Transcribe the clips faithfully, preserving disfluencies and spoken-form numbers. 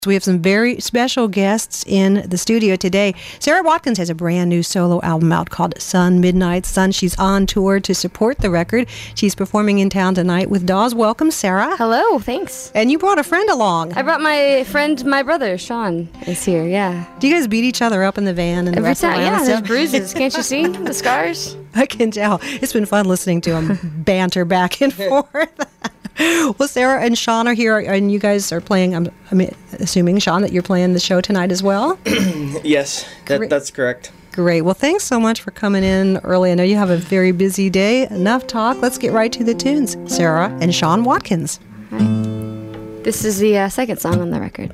We have some very special guests in the studio today. Sarah Watkins has a brand new solo album out called Sun, Midnight Sun. She's on tour to support the record. She's performing in town tonight with Dawes. Welcome, Sarah. Hello, thanks. And you brought a friend along. I brought my friend, my brother, Sean, is here, yeah. Do you guys beat each other up in the van and Every wrestle time, around yeah, and there's stuff? bruises. Can't you see the scars? I can tell. It's been fun listening to them banter back and forth. Well, Sarah and Sean are here, and you guys are playing, I'm, I'm assuming, Sean, that you're playing the show tonight as well? Yes, that, that's correct. Great. Well, thanks so much for coming in early. I know you have a very busy day. Enough talk. Let's get right to the tunes. Sarah and Sean Watkins. Hi. This is the uh, second song on the record.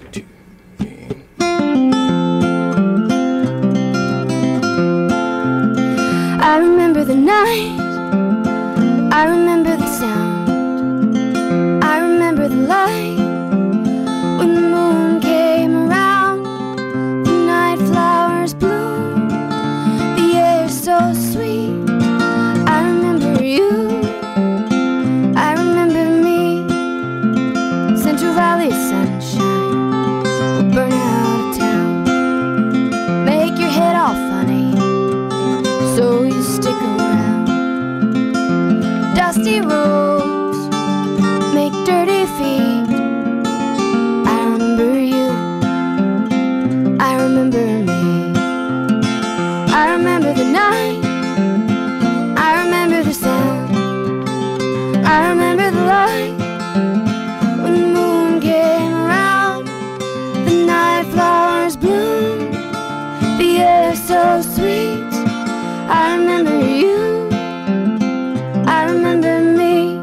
I remember the night, I remember the sound, I remember the light when the moon came around, the night flowers bloom, the air so sweet. I remember you, I remember me, Central Valley sunshine, burn out of town, make your head all funny, so you stick around. Dusty roads make dirty feet. I remember you, I remember me, I remember the night, I remember the sound, I remember the light when the moon came around, the night flowers bloom, the air so sweet. I remember you, I remember me.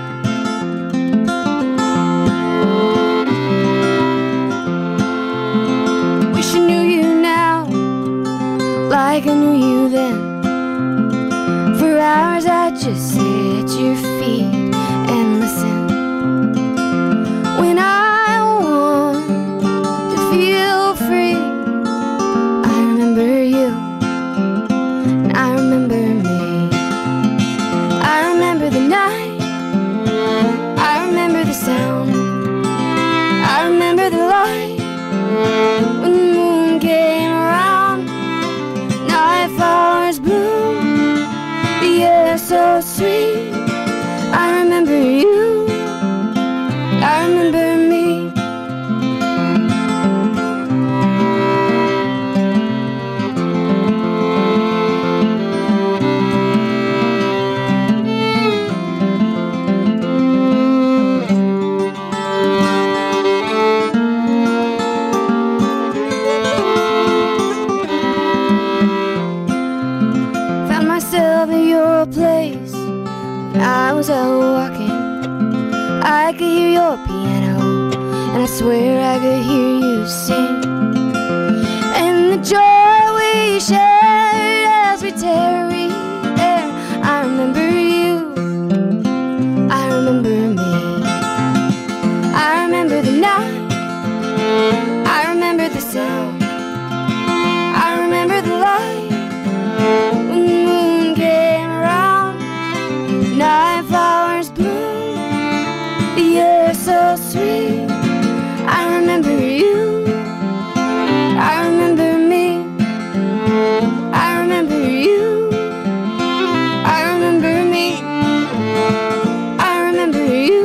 Wish I knew you now, like I knew you then. For hours I'd just sit at your feet and listen. When I want to feel free, I remember you, I remember me. I remember the night, I remember the sound, I remember the light when the moon came around, night flowers bloom, the air so sweet. I remember you, I remember me. I was out walking, I could hear your piano, and I swear I could hear you sing. And the joy we shared as we tarried there, I remember you, I remember me, I remember the night, I remember the sound, I remember the light when the moon came around, night flowers bloom, the air so sweet. I remember you, I remember me, I remember you, I remember me, I remember you.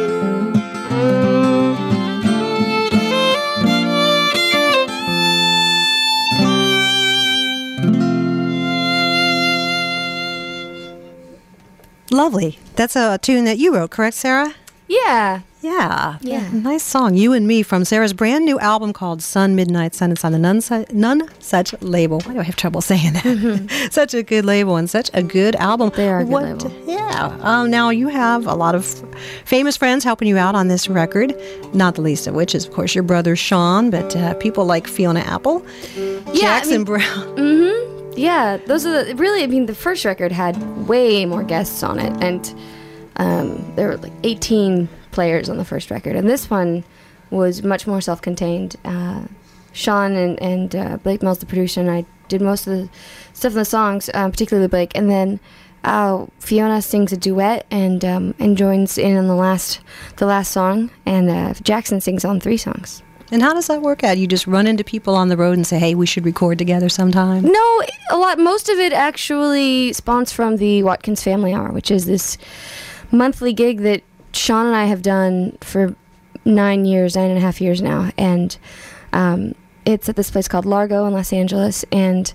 Lovely. That's a tune that you wrote, correct, Sarah? Yeah. Yeah. Yeah. Nice song, You and Me, from Sarah's brand new album called Sun, Midnight Sun. It's on the None, Su- None Such label. Why do I have trouble saying that? Mm-hmm. Such a good label and such a good album. They are a good what, label. Yeah. Um, now, you have a lot of famous friends helping you out on this record, not the least of which is, of course, your brother Sean, but uh, people like Fiona Apple, Yeah, Jackson I mean, Brown. Mm-hmm. Yeah, those are the, really, I mean, the first record had way more guests on it, and um, there were like eighteen players on the first record, and this one was much more self-contained. Uh, Sean and, and uh, Blake Mills, the producer, and I did most of the stuff in the songs, um, particularly Blake, and then uh, Fiona sings a duet and um, and joins in on the last the last song, and uh, Jackson sings on three songs. And how does that work out? You just run into people on the road and say, hey, we should record together sometime? No, a lot. Most of it actually spawns from the Watkins Family Hour, which is this monthly gig that Sean and I have done for nine years, nine and a half years now. And um, it's at this place called Largo in Los Angeles. And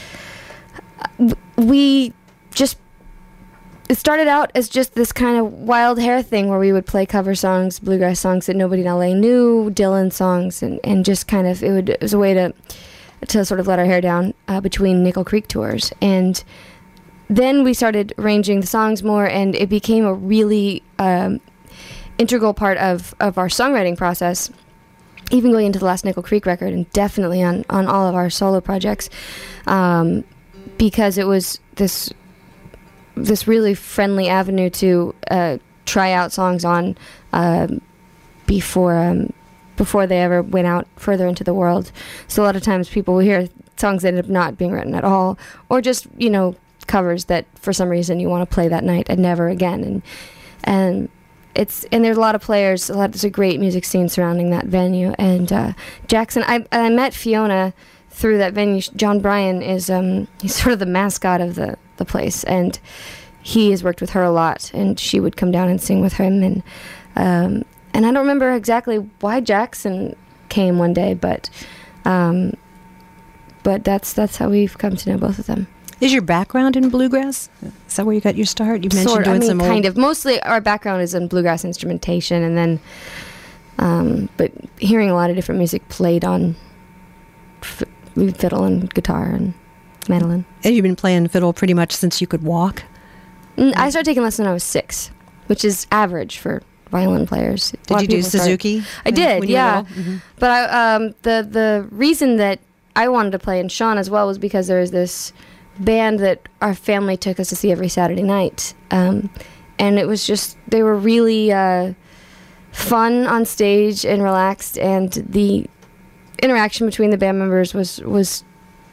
we just... It started out as just this kind of wild hair thing where we would play cover songs, bluegrass songs that nobody in L A knew, Dylan songs, and, and just kind of, it, would, it was a way to to sort of let our hair down uh, between Nickel Creek tours. And then we started arranging the songs more, and it became a really um, integral part of, of our songwriting process, even going into the last Nickel Creek record, and definitely on, on all of our solo projects, um, because it was this... this really friendly avenue to uh, try out songs on uh, before um, before they ever went out further into the world. So a lot of times people will hear songs that end up not being written at all, or just, you know, covers that for some reason you want to play that night and never again. And and it's and there's a lot of players. A lot. There's a great music scene surrounding that venue. And uh, Jackson, I I met Fiona through that venue. John Bryan is um, he's sort of the mascot of the. the place, and he has worked with her a lot, and she would come down and sing with him, and um, and I don't remember exactly why Jackson came one day, but um, but that's that's how we've come to know both of them. Is your background in bluegrass? Is that where you got your start? You mentioned sort, doing I mean, some kind old... of. Mostly our background is in bluegrass instrumentation, and then um, but hearing a lot of different music played on f- fiddle and guitar and mandolin. And you've been playing fiddle pretty much since you could walk? Mm, I started taking lessons when I was six, which is average for violin players. Did you do Suzuki? Start. I did, yeah. Mm-hmm. But I, um, the the reason that I wanted to play, and Sean as well, was because there was this band that our family took us to see every Saturday night. Um, and it was just, they were really uh, fun on stage and relaxed, and the interaction between the band members was... was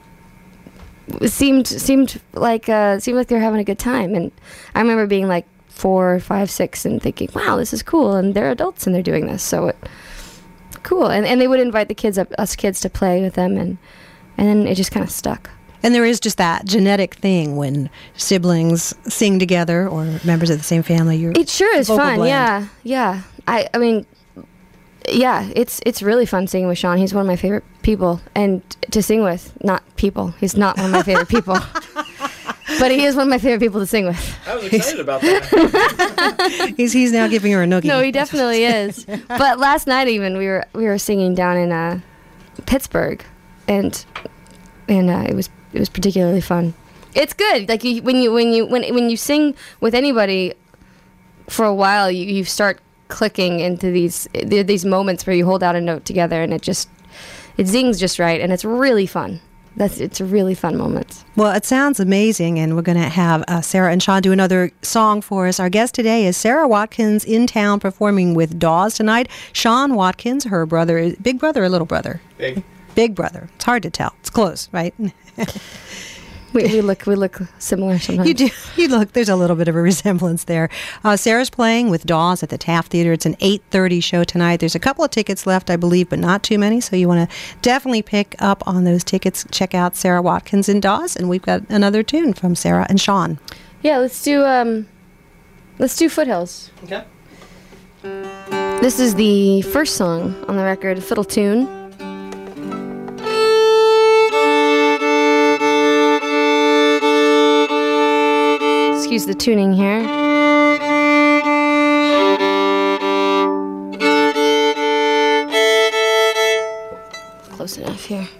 It seemed seemed like uh, seemed like they were having a good time, and I remember being like four, five, six, and thinking, "Wow, this is cool!" And they're adults and they're doing this, so it cool. And and they would invite the kids up, us kids, to play with them, and and then it just kind of stuck. And there is just that genetic thing when siblings sing together or members of the same family. You're it sure is fun, blend. yeah, yeah. I I mean. Yeah, it's it's really fun singing with Sean. He's one of my favorite people, and to sing with. Not people. He's not one of my favorite people, but he is one of my favorite people to sing with. I was excited about that. he's he's now giving her a noogie. No, he definitely is. But last night even we were we were singing down in uh, Pittsburgh, and and uh, it was it was particularly fun. It's good. Like you, when you when you when when you sing with anybody for a while, you you start clicking into these these moments where you hold out a note together, and it just it zings just right, and it's really fun. That's it's a really fun moment. Well, it sounds amazing, and we're going to have uh, Sarah and Sean do another song for us. Our guest today is Sarah Watkins, in town performing with Dawes tonight. Sean Watkins, her brother, big brother or little brother? Big. Big brother. It's hard to tell. It's close, right? We, we look we look similar sometimes. You do. You look. There's a little bit of a resemblance there. Uh, Sarah's playing with Dawes at the Taft Theater. It's an eight thirty show tonight. There's a couple of tickets left, I believe, but not too many. So you want to definitely pick up on those tickets. Check out Sarah Watkins and Dawes, and we've got another tune from Sarah and Sean. Yeah, let's do um, let's do Foothills. Okay. This is the first song on the record, Fiddle Tune. Excuse the tuning here. Close enough here.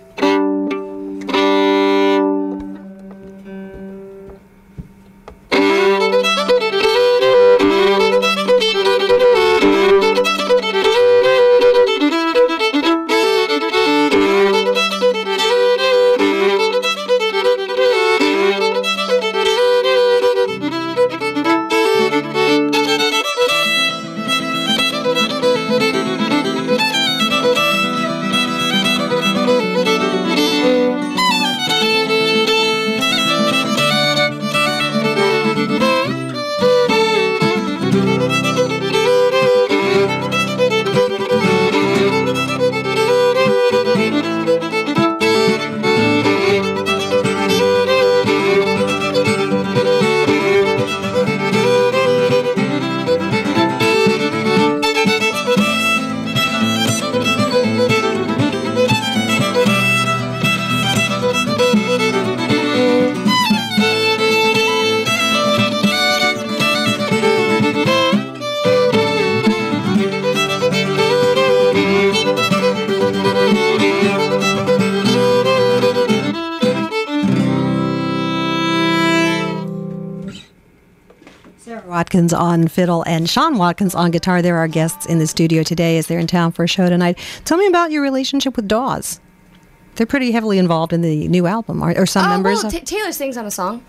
Watkins on fiddle and Sean Watkins on guitar. They're our guests in the studio today as they're in town for a show tonight. Tell me about your relationship with Dawes. They're pretty heavily involved in the new album, or, or some oh, members. Well, t- Taylor sings on a song.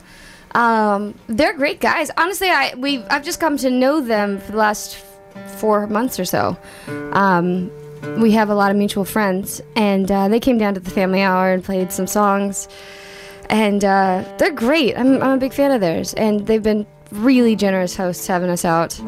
Um, they're great guys. Honestly, I we I've just come to know them for the last four months or so. Um, we have a lot of mutual friends, and uh, they came down to the family hour and played some songs. And uh, they're great. I'm, I'm a big fan of theirs, and they've been really generous hosts having us out,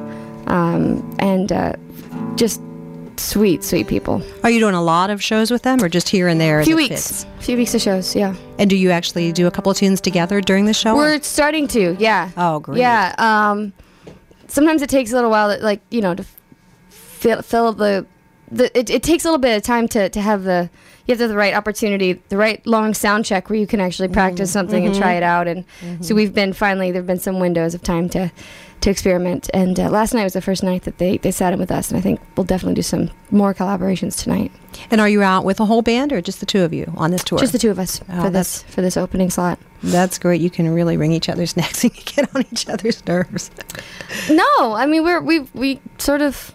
um, and uh, just sweet, sweet people. Are you doing a lot of shows with them, or just here and there? A few as it weeks. fits? A few weeks of shows, yeah. And do you actually do a couple of tunes together during the show? We're starting to, yeah. Oh, great. Yeah. Um, sometimes it takes a little while, to, like, you know, to fill, fill the... the it, it takes a little bit of time to, to have the... You have to have the right opportunity, the right long sound check where you can actually practice mm-hmm. something mm-hmm. and try it out. And mm-hmm. so we've been, finally, there have been some windows of time to... to experiment, and uh, last night was the first night that they, they sat in with us, and I think we'll definitely do some more collaborations tonight. And are you out with a whole band, or just the two of you on this tour? Just the two of us oh, for this for this opening slot. That's great. You can really wring each other's necks and get on each other's nerves. No, I mean we're we we sort of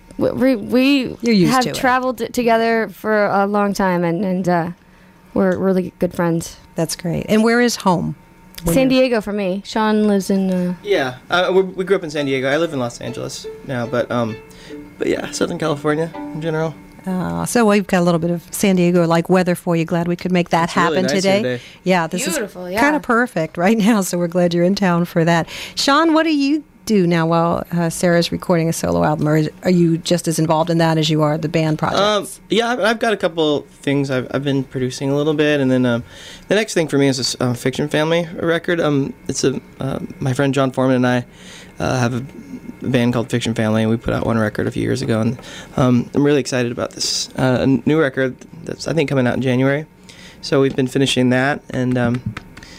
we we You're used have to traveled t- together for a long time, and and uh, we're really good friends. That's great. And where is home? San Diego for me. Sean lives in. Uh, yeah, uh, we, we grew up in San Diego. I live in Los Angeles now, but um, but yeah, Southern California in general. Uh, so we've got a little bit of San Diego-like weather for you. Glad we could make that it's happen really nice today. today. Yeah, this Beautiful, is yeah. kind of perfect right now. So we're glad you're in town for that. Sean, what do you do now while uh, Sarah's recording a solo album, or is, are you just as involved in that as you are the band projects? Um, yeah, I've, I've got a couple things I've, I've been producing a little bit, and then um, the next thing for me is this uh, Fiction Family record. Um, it's a uh, my friend John Foreman and I uh, have a band called Fiction Family, and we put out one record a few years ago, and um, I'm really excited about this uh, new record that's I think coming out in January. So we've been finishing that, and um,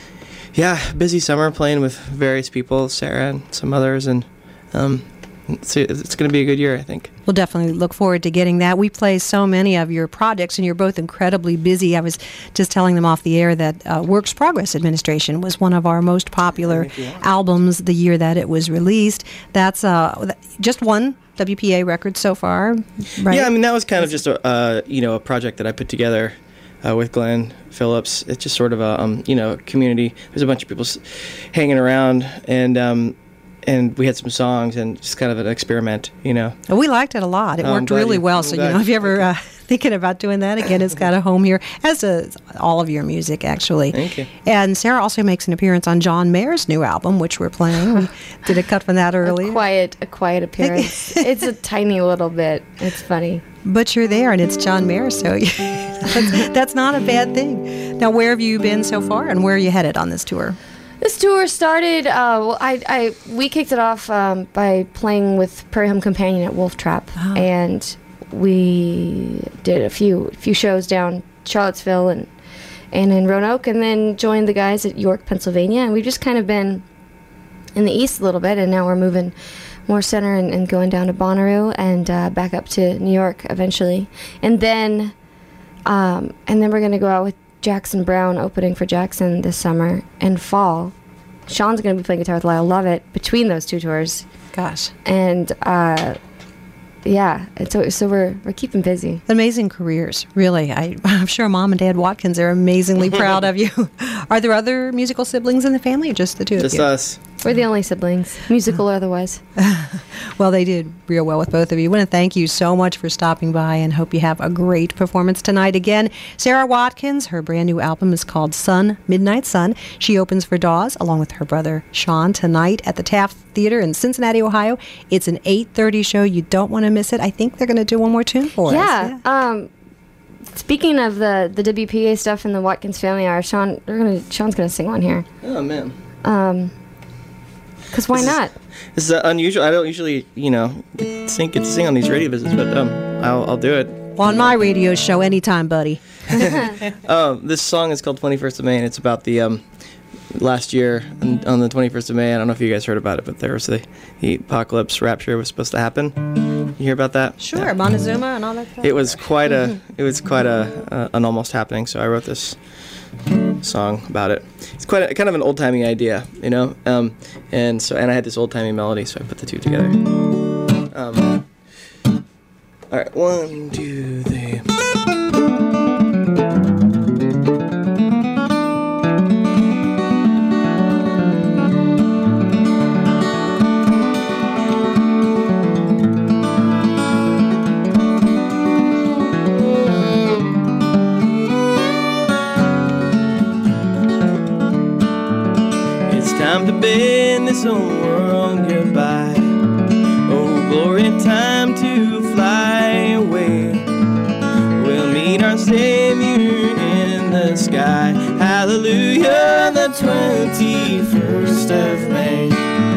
yeah, busy summer playing with various people, Sarah and some others, and um, it's, it's going to be a good year, I think. We'll definitely look forward to getting that. We play so many of your projects, and you're both incredibly busy. I was just telling them off the air that uh, Works Progress Administration was one of our most popular albums the year that it was released. That's uh, just one W P A record so far, right? Yeah, I mean, that was kind of just a, uh, you know, a project that I put together Uh, with Glenn Phillips. It's just sort of a um, you know community. There's a bunch of people s- hanging around, and um, and we had some songs, and just kind of an experiment, you know. Well, we liked it a lot. It Oh, I'm worked glad really you- well. I'm So you glad know, if you ever you- uh, thinking about doing that again, it's got a home here, as does all of your music, actually. Thank you. And Sarah also makes an appearance on John Mayer's new album, which we're playing. We did a cut from that earlier. a quiet, a quiet appearance. It's a tiny little bit. It's funny. But you're there, and it's John Mayer, so that's, that's not a bad thing. Now, where have you been so far, and where are you headed on this tour? This tour started. Uh, well, I, I we kicked it off um, by playing with Prairie Home Companion at Wolf Trap, Oh. and we did a few few shows down Charlottesville and and in Roanoke, and then joined the guys at York, Pennsylvania, and we've just kind of been in the east a little bit, and now we're moving more center and, and going down to Bonnaroo and uh, back up to New York eventually, and then um, and then we're gonna go out with Jackson Brown opening for Jackson this summer and fall. Sean's gonna be playing guitar with Lyle Lovett between those two tours, Gosh, and uh, yeah, and so so we're we're keeping busy. amazing careers, really. I, I'm sure Mom and Dad Watkins are amazingly proud of you. Are there other musical siblings in the family, or just the two Just of you? us. We're the only siblings, musical or otherwise. Well, they did real well with both of you. I want to thank you so much for stopping by, and hope you have a great performance tonight. Again, Sarah Watkins, her brand new album is called Sun, Midnight Sun. She opens for Dawes along with her brother Sean tonight at the Taft Theater in Cincinnati, Ohio. It's an eight thirty show. You don't want to miss it. I think they're going to do one more tune for Yeah. us. Um, speaking of the the W P A stuff and the Watkins Family Hour, Sean, they're gonna Sean's gonna sing one here. Oh man. Um, cause why This is- not? This is uh, unusual. I don't usually, you know, sing, get to sing on these radio visits, but um, I'll, I'll do it. On my radio show anytime, buddy. Um, this song is called twenty-first of May, and it's about the um, last year on, on the twenty-first of May. I don't know if you guys heard about it, but there was the, the apocalypse rapture was supposed to happen. You hear about that? Sure, Yeah. Montezuma and all that stuff. It was quite a, it was quite a, uh, an almost happening. So I wrote this song about it. It's quite a, kind of an old-timey idea, you know. Um, and so, and I had this old-timey melody, so I put the two together. Um, all right, one, two, three. Time to bid this old world goodbye. Oh, glory, time to fly away. We'll meet our Savior in the sky. Hallelujah, the twenty-first of May.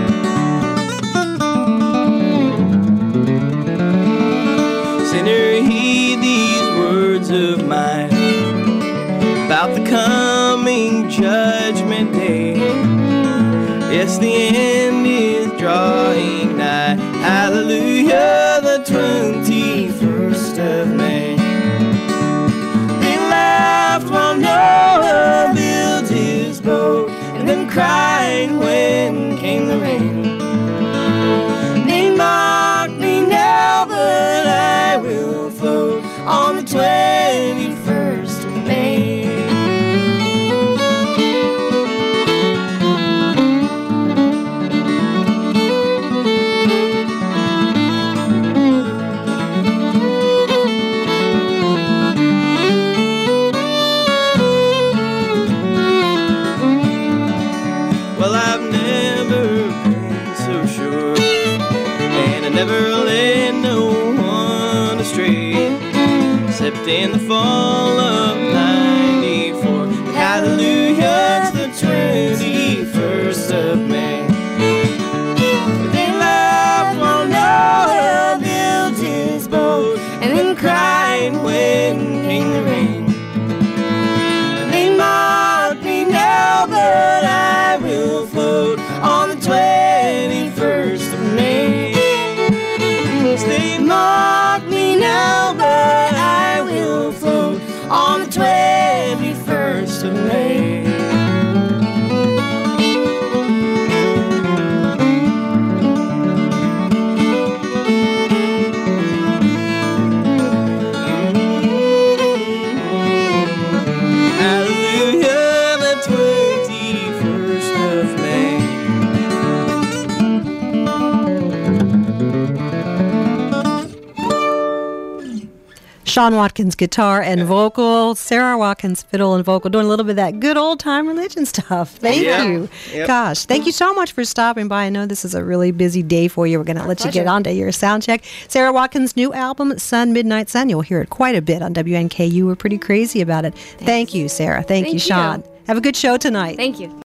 Sinner, heed these words of mine about the coming judgment day. Yes, the end is drawing nigh. Hallelujah, the twenty-first of May. They laughed while Noah built his boat, and then cried when came the rain. They mocked me now, but I will float on the twenty-first of May. Well, I've never been so sure, and I never led no one astray, except in the fall of ninety-four. Hallelujah, it's the twenty-first of May. They laughed while Noah built his boat, and then cried when came the rain. They mocked me now, but I will float on the twenty-first of May. They mock me now, but I will float on the twenty-first of May. Hallelujah, the twenty-first of May. Sean Watkins, guitar and vocal. Sarah Watkins, fiddle and vocal. Doing a little bit of that good old-time religion stuff. Thank Yeah. you. Yep. Gosh, thank you so much for stopping by. I know this is a really busy day for you. We're going to let you pleasure. get on to your sound check. Sarah Watkins' new album, Sun, Midnight Sun. You'll hear it quite a bit on W N K U. We're pretty crazy about it. Thank you, Sarah. Thank, Thank you, you. Sean. Have a good show tonight. Thank you.